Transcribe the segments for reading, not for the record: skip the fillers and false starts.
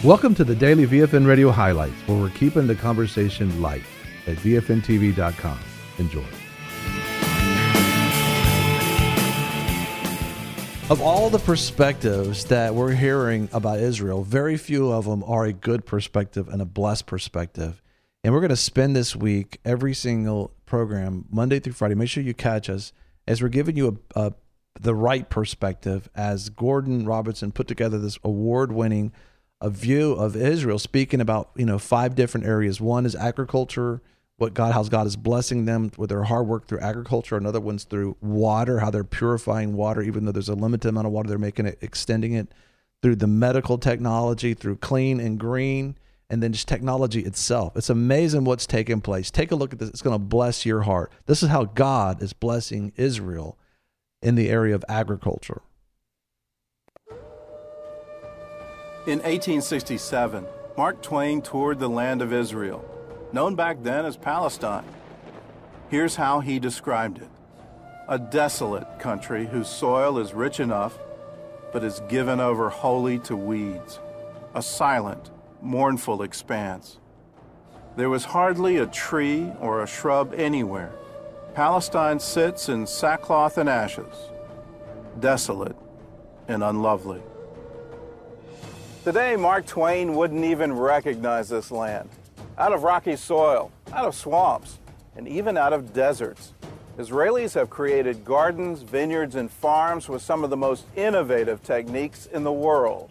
Welcome to the Daily VFN Radio Highlights, where we're keeping the conversation light at VFNTV.com. Enjoy. Of all the perspectives that we're hearing about Israel, very few of them are a good perspective and a blessed perspective. And we're going to spend this week, every single program, Monday through Friday. Make sure you catch us as we're giving you the right perspective, as Gordon Robertson put together this award-winning view of Israel, speaking about 5 different areas. One is agriculture, how God is blessing them with their hard work through agriculture. Another one's through water, how they're purifying water, even though there's a limited amount of water, they're making it, extending it through the medical technology, through clean and green, and then just technology itself. It's amazing what's taking place. Take a look at this. It's going to bless your heart. This is how God is blessing Israel in the area of agriculture. In 1867, Mark Twain toured the land of Israel, known back then as Palestine. Here's how he described it: a desolate country whose soil is rich enough, but is given over wholly to weeds, a silent, mournful expanse. There was hardly a tree or a shrub anywhere. Palestine sits in sackcloth and ashes, desolate and unlovely. Today, Mark Twain wouldn't even recognize this land. Out of rocky soil, out of swamps, and even out of deserts, Israelis have created gardens, vineyards, and farms with some of the most innovative techniques in the world.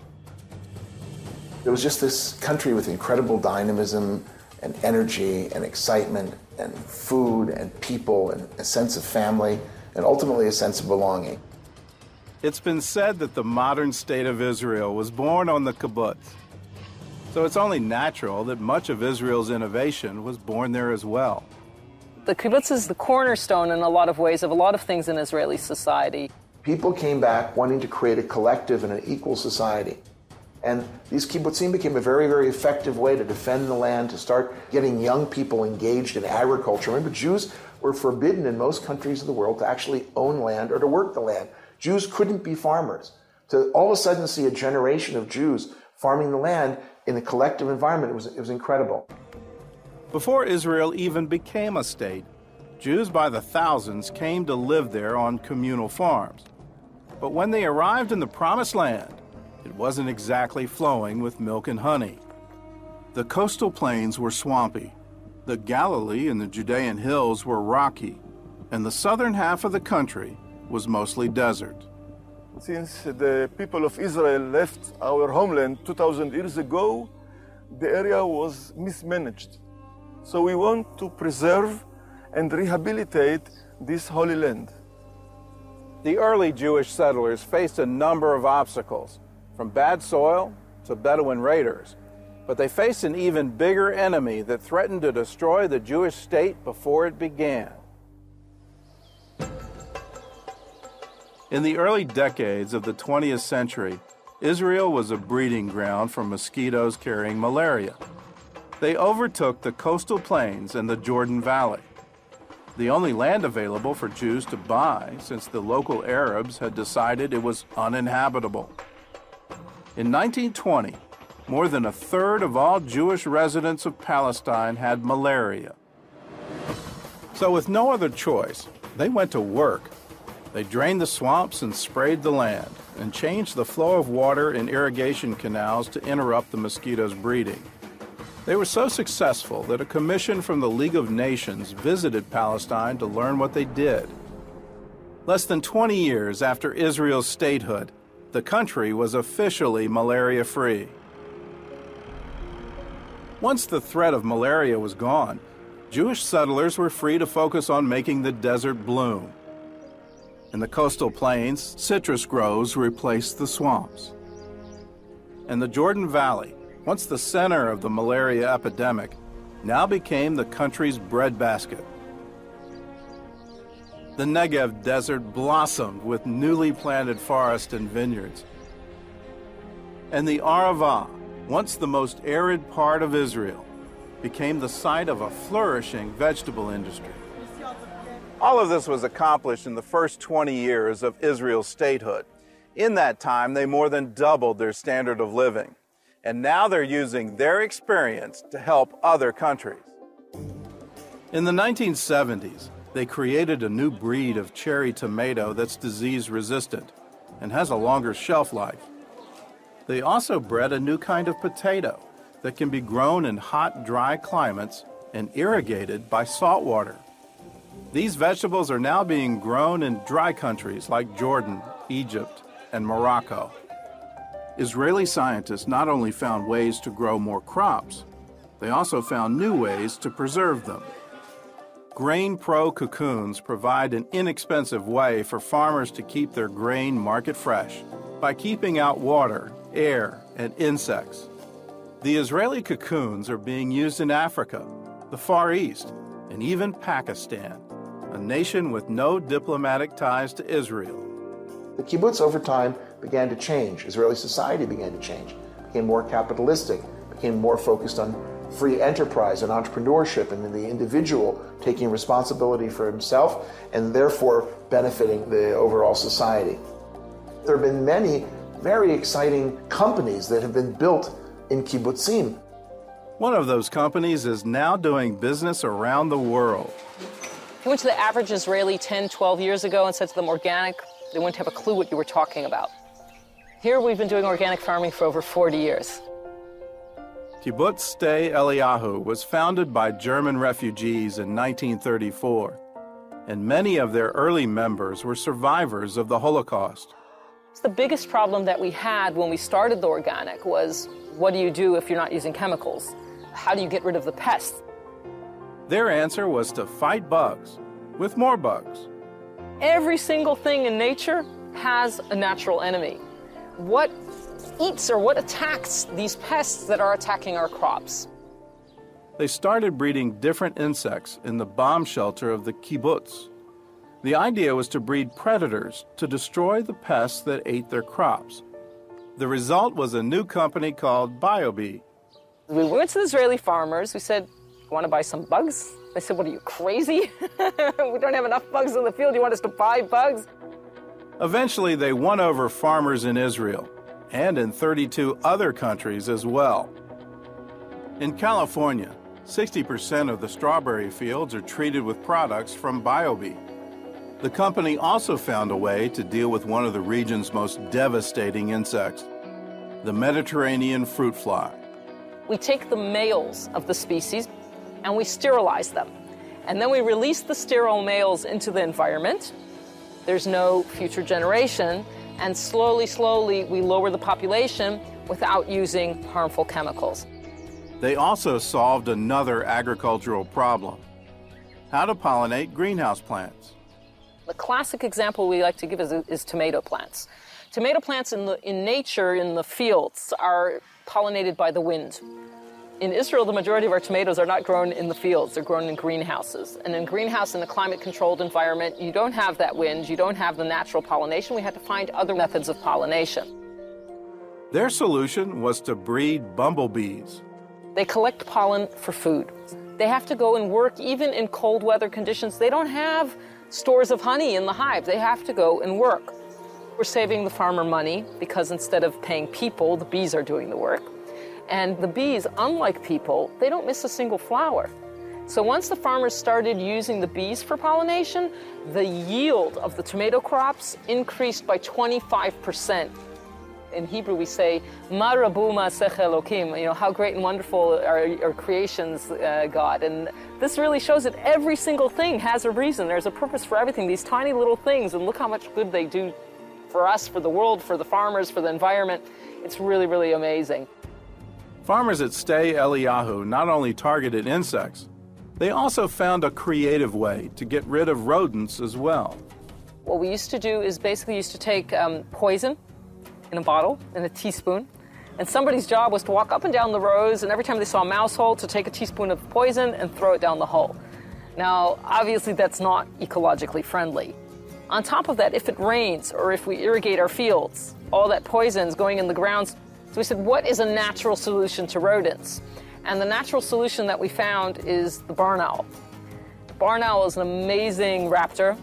It was just this country with incredible dynamism and energy and excitement and food and people and a sense of family and ultimately a sense of belonging. It's been said that the modern state of Israel was born on the kibbutz. So it's only natural that much of Israel's innovation was born there as well. The kibbutz is the cornerstone in a lot of ways of a lot of things in Israeli society. People came back wanting to create a collective and an equal society. And these kibbutzim became a very, very effective way to defend the land, to start getting young people engaged in agriculture. Remember, Jews were forbidden in most countries of the world to actually own land or to work the land. Jews couldn't be farmers. To all of a sudden see a generation of Jews farming the land in a collective environment, it was incredible. Before Israel even became a state, Jews by the thousands came to live there on communal farms. But when they arrived in the Promised Land, it wasn't exactly flowing with milk and honey. The coastal plains were swampy, the Galilee and the Judean hills were rocky, and the southern half of the country was mostly desert. Since the people of Israel left our homeland 2,000 years ago, the area was mismanaged. So we want to preserve and rehabilitate this holy land. The early Jewish settlers faced a number of obstacles, from bad soil to Bedouin raiders, but they faced an even bigger enemy that threatened to destroy the Jewish state before it began. In the early decades of the 20th century, Israel was a breeding ground for mosquitoes carrying malaria. They overtook the coastal plains and the Jordan Valley, the only land available for Jews to buy since the local Arabs had decided it was uninhabitable. In 1920, more than a third of all Jewish residents of Palestine had malaria. So with no other choice, they went to work. They drained the swamps and sprayed the land and changed the flow of water in irrigation canals to interrupt the mosquitoes' breeding. They were so successful that a commission from the League of Nations visited Palestine to learn what they did. Less than 20 years after Israel's statehood, the country was officially malaria-free. Once the threat of malaria was gone, Jewish settlers were free to focus on making the desert bloom. In the coastal plains, citrus groves replaced the swamps. And the Jordan Valley, once the center of the malaria epidemic, now became the country's breadbasket. The Negev desert blossomed with newly planted forests and vineyards. And the Arava, once the most arid part of Israel, became the site of a flourishing vegetable industry. All of this was accomplished in the first 20 years of Israel's statehood. In that time, they more than doubled their standard of living. and now they're using their experience to help other countries. In the 1970s, they created a new breed of cherry tomato that's disease-resistant and has a longer shelf life. They also bred a new kind of potato that can be grown in hot, dry climates and irrigated by salt water. These vegetables are now being grown in dry countries like Jordan, Egypt, and Morocco. Israeli scientists not only found ways to grow more crops, they also found new ways to preserve them. Grain Pro cocoons provide an inexpensive way for farmers to keep their grain market fresh by keeping out water, air, and insects. The Israeli cocoons are being used in Africa, the Far East, and even Pakistan, a nation with no diplomatic ties to Israel. The kibbutz over time began to change. Israeli society began to change, became more capitalistic, became more focused on free enterprise and entrepreneurship, and the individual taking responsibility for himself and therefore benefiting the overall society. There have been many very exciting companies that have been built in kibbutzim. One of those companies is now doing business around the world. If you went to the average Israeli 10, 12 years ago and said to them organic, they wouldn't have a clue what you were talking about. Here we've been doing organic farming for over 40 years. Kibbutz Sde Eliyahu was founded by German refugees in 1934, and many of their early members were survivors of the Holocaust. The biggest problem that we had when we started the organic was, what do you do if you're not using chemicals? How do you get rid of the pests? Their answer was to fight bugs with more bugs. Every single thing in nature has a natural enemy. What eats or what attacks these pests that are attacking our crops? They started breeding different insects in the bomb shelter of the kibbutz. The idea was to breed predators to destroy the pests that ate their crops. The result was a new company called BioBee. We went to the Israeli farmers. We said, "You want to buy some bugs?" They said, "What are you, crazy? We don't have enough bugs in the field. You want us to buy bugs?" Eventually, they won over farmers in Israel and in 32 other countries as well. In California, 60% of the strawberry fields are treated with products from BioBee. The company also found a way to deal with one of the region's most devastating insects, the Mediterranean fruit fly. We take the males of the species and we sterilize them. And then we release the sterile males into the environment. There's no future generation. And slowly, slowly, we lower the population without using harmful chemicals. They also solved another agricultural problem: how to pollinate greenhouse plants. The classic example we like to give is tomato plants. Tomato plants in nature, in the fields, are pollinated by the wind. In Israel, the majority of our tomatoes are not grown in the fields. They're grown in greenhouses. And in greenhouse, in a climate-controlled environment, you don't have that wind. You don't have the natural pollination. We had to find other methods of pollination. Their solution was to breed bumblebees. They collect pollen for food. They have to go and work even in cold weather conditions. They don't have stores of honey in the hive. They have to go and work. We're saving the farmer money because instead of paying people, the bees are doing the work. And the bees, unlike people, they don't miss a single flower. So once the farmers started using the bees for pollination, the yield of the tomato crops increased by 25%. In Hebrew we say, Ma rabu ma'asech Elokim, how great and wonderful are creations, God. And this really shows that every single thing has a reason. There's a purpose for everything, these tiny little things, and look how much good they do for us, for the world, for the farmers, for the environment. It's really, really amazing. Farmers at Sde Eliyahu not only targeted insects, they also found a creative way to get rid of rodents as well. What we used to do is basically used to take poison in a bottle, in a teaspoon, and somebody's job was to walk up and down the rows, and every time they saw a mouse hole, to take a teaspoon of poison and throw it down the hole. Now, obviously that's not ecologically friendly. On top of that, if it rains or if we irrigate our fields, all that poison is going in the ground. So we said, what is a natural solution to rodents? And the natural solution that we found is the barn owl. The barn owl is an amazing raptor.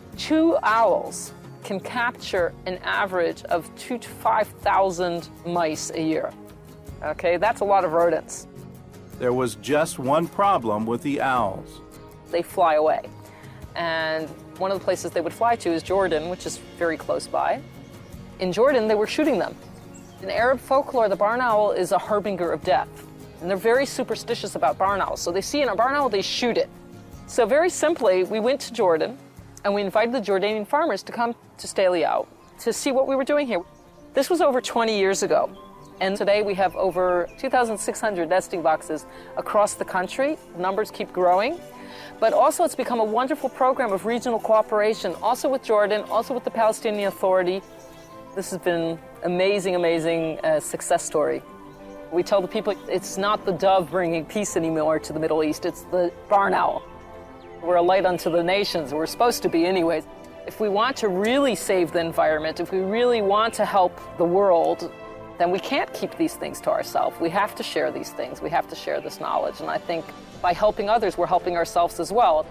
2 owls can capture an average of 2,000 to 5,000 mice a year. Okay, that's a lot of rodents. There was just one problem with the owls. They fly away. And one of the places they would fly to is Jordan, which is very close by. In Jordan, they were shooting them. In Arab folklore, the barn owl is a harbinger of death. And they're very superstitious about barn owls. So they see a barn owl, they shoot it. So very simply, we went to Jordan, and we invited the Jordanian farmers to come to Sde Eliyahu to see what we were doing here. This was over 20 years ago. And today we have over 2,600 nesting boxes across the country. The numbers keep growing. But also it's become a wonderful program of regional cooperation, also with Jordan, also with the Palestinian Authority. This has been amazing, amazing success story. We tell the people it's not the dove bringing peace anymore to the Middle East, it's the barn owl. We're a light unto the nations, we're supposed to be anyways. If we want to really save the environment, if we really want to help the world, then we can't keep these things to ourselves. We have to share these things. We have to share this knowledge. And I think by helping others, we're helping ourselves as well.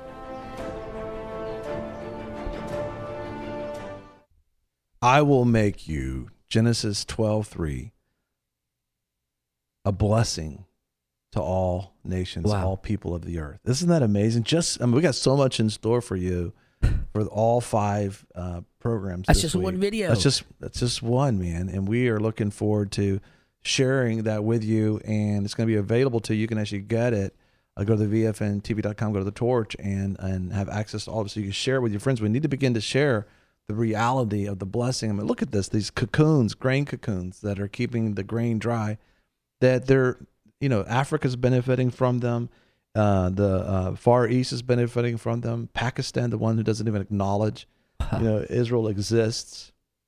I will make you, Genesis 12:3, a blessing to all nations, all people of the earth. Isn't that amazing? We got so much in store for you for all 5 programs. That's just one video. That's just one, man. And we are looking forward to sharing that with you. And it's going to be available to you. You can actually get it. Go to the VFNTV.com, go to the Torch, and have access to all of it so you can share it with your friends. We need to begin to share the reality of the blessing. I mean, look at this, these cocoons, grain cocoons that are keeping the grain dry, that they're, Africa's benefiting from them. The Far East is benefiting from them. Pakistan, the one who doesn't even acknowledge, Israel exists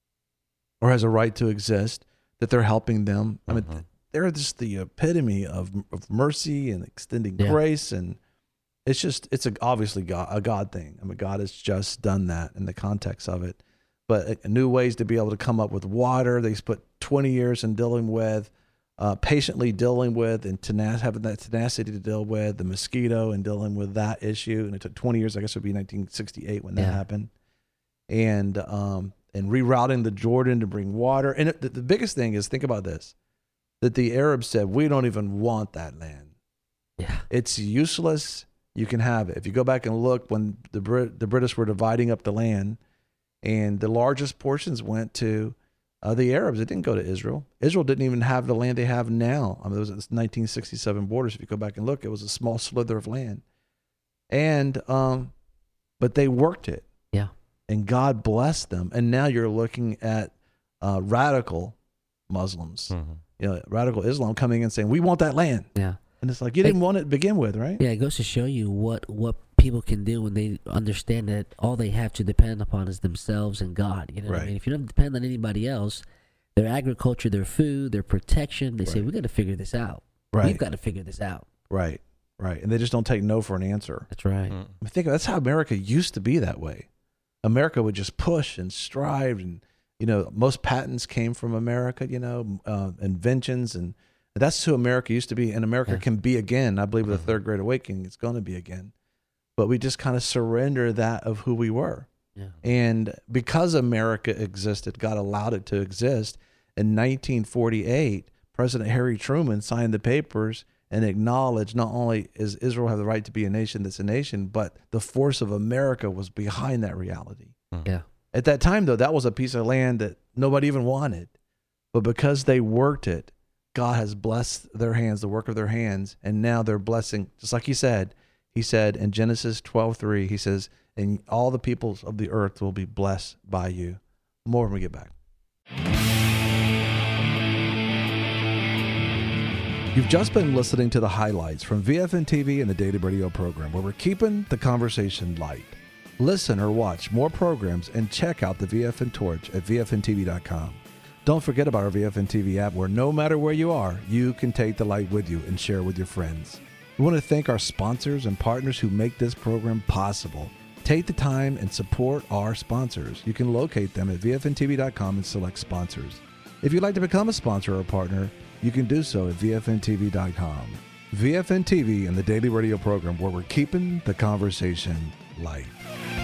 or has a right to exist, that they're helping them. I mean, they're just the epitome of mercy and extending grace, and it's obviously a God thing. I mean, God has just done that in the context of it. But new ways to be able to come up with water. They put 20 years in dealing with, patiently dealing with, and having that tenacity to deal with the mosquito and dealing with that issue. And it took 20 years. I guess it would be 1968 when that happened. And rerouting the Jordan to bring water. And the biggest thing is, think about this, that the Arabs said, we don't even want that land. Yeah, it's useless. You can have it. If you go back and look, when the British were dividing up the land, and the largest portions went to the Arabs, it didn't go to Israel. Israel didn't even have the land they have now. I mean, it was 1967 borders. If you go back and look, it was a small slither of land, and but they worked it. Yeah, and God blessed them. And now you're looking at radical Muslims, radical Islam coming in saying, we want that land. Yeah. And it's like, you didn't want it to begin with, right? Yeah, it goes to show you what people can do when they understand that all they have to depend upon is themselves and God. You know what I mean? If you don't depend on anybody else, their agriculture, their food, their protection, they say, we got to figure this out. Right. We've got to figure this out. Right. And they just don't take no for an answer. That's right. I mean, that's how America used to be that way. America would just push and strive, and, most patents came from America, inventions, and that's who America used to be, and America can be again. I believe with the Third Great Awakening, it's going to be again. But we just kind of surrender that of who we were. Yeah. And because America existed, God allowed it to exist. In 1948, President Harry Truman signed the papers and acknowledged not only is Israel have the right to be a nation that's a nation, but the force of America was behind that reality. Yeah. At that time, though, that was a piece of land that nobody even wanted. But because they worked it, God has blessed their hands, the work of their hands, and now they're blessing, just like he said in Genesis 12:3, he says, and all the peoples of the earth will be blessed by you. More when we get back. You've just been listening to the highlights from VFN TV and the Daily Radio program, where we're keeping the conversation light. Listen or watch more programs and check out the VFN Torch at VFNTV.com. Don't forget about our VFN TV app, where no matter where you are, you can take the light with you and share with your friends. We want to thank our sponsors and partners who make this program possible. Take the time and support our sponsors. You can locate them at VFNTV.com and select sponsors. If you'd like to become a sponsor or partner, you can do so at VFNTV.com. VFN TV and the Daily Radio program, where we're keeping the conversation light.